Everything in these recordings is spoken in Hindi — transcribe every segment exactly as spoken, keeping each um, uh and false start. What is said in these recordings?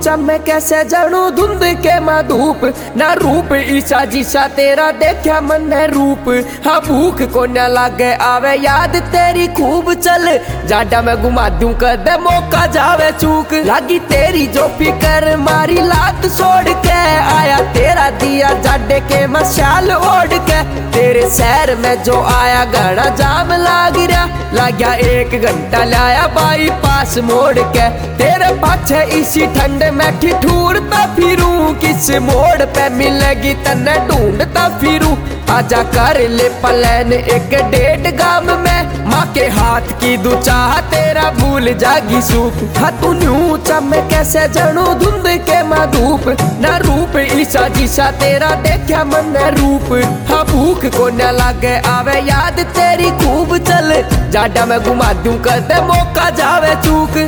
चमे कैसे जानू धुंध के माँ धूप ना रूप ईसा जीसा तेरा देखा मन है रूप। हाँ भूख को न लागे आवे याद तेरी खूब चल जाडा में घुमा दूं कदे मौका जावे चूक। लागी तेरी जो फिकर मारी लात छोड़ के आया तेरा दिया जाडे के मशाल ओढ़ के। तेरे शहर में जो आया घड़ा जाम लाग रहा लाग्या एक घंटा लाया बाई पास मोड़ के। तेरे पाछे इसी ठंड में ठिठूरता फिरूं किस मोड़ पे मिलेगी तन्ने ढूंढता फिरूं। आजा कर ले प्लान एक डेढ़ गाम में माँ के हाथ की दू चाह तेरा भूल जागी सूप। हाँ तू न्यू चमे कैसे जानू धुंध के माँ धूप ना रूप ईसा जीसा तेरा देखा मन है रूप। हाँ भूख को न लागे आवे याद तेरी खूब चल जाडा में घुमा दूं कदे मौका जावे चूक।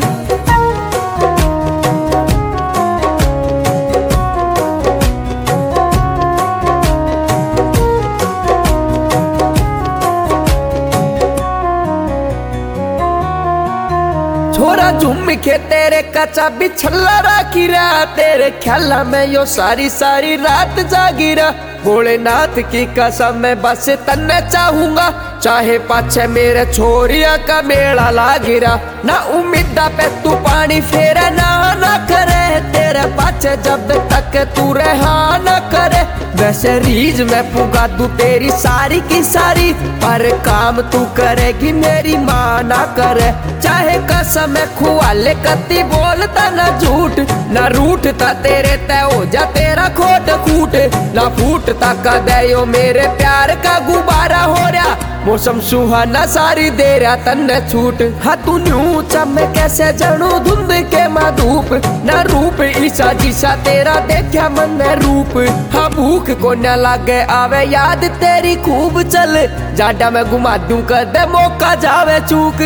छोरा झुम के तेरे कचा बिछला राखी रहा तेरे ख्याला में यो सारी सारी रात जागी रहा। भोलेनाथ की कसम मैं बस तन्ने चाहूंगा चाहे पाछे मेरे छोरिया का मेला लागी रहा। ना उम्मीदा पे तू पानी फेरे ना ना करे तेरे पाछे जब तक तू रहा ना करे। वैसे रीज में पुगा तू तेरी सारी की सारी पर काम तू करेगी मेरी माँ ना करे। चाहे कसम खुआले कत्ती बोलता ना झूठ ना रूठता तेरे तय हो जा तेरा खोट कूट ना फूटता कदयो मेरे प्यार का गुब्बारा हो रहा। मौसम सुहाना सारी दे रहा तन्ने छूट। हाँ तू न्यू चमे कैसे जानू धुंध के माँ धूप ना रूप ईसा जीसा तेरा देखा मन है रूप। हाँ भूख को न लागे आवे याद तेरी खूब चल जाडा में घुमा दूं कदे मौका जावे चूक।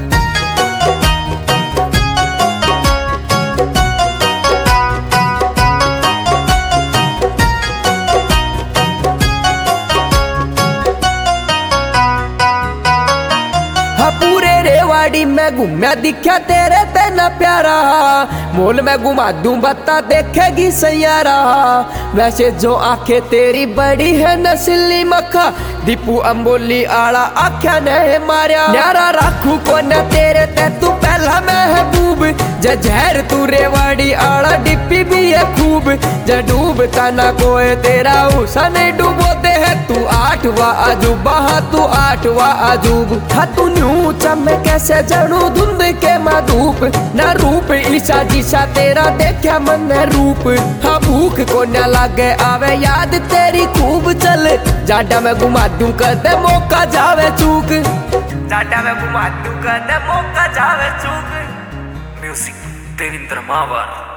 पूरे रेवाड़ी में घूमया दिखा तेरे तेना प्यारा मोल में घुमा दूं बता देखेगी सैयारा। वैसे जो आंखें तेरी बड़ी है नस्ली मक्खा दीपू अम्बोली आला आख्या ने मारिया। न्यारा राखू को न तेरे ते तू पहला महबूब जहर तू रेवाड़ी आला डिप्पी भी है खूब ज डूबता ना कोई तेरा उसा नहीं डूबोते है तू आठवा अजूबा। हाँ तू आठवा अजूब। हाँ तू न्यू चमे कैसे जानू धुंध के माँ धूप ना रूप ईसा जीसा तेरा देखा मन है रूप। हाँ भूख को न लागे आवे याद तेरी खूब चल जाडा में घुमा दूं कदे मौका जावे चूक। जाडा में घुमा दूं कदे मौका जावे चूक। म्यूजिक देवेंद्र मावर।